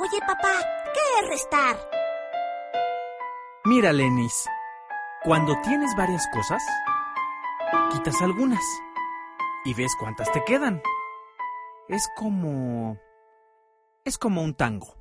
Oye, papá, ¿qué es restar? Mira, Lenis, cuando tienes varias cosas, quitas algunas y ves cuántas te quedan. Es como un tango.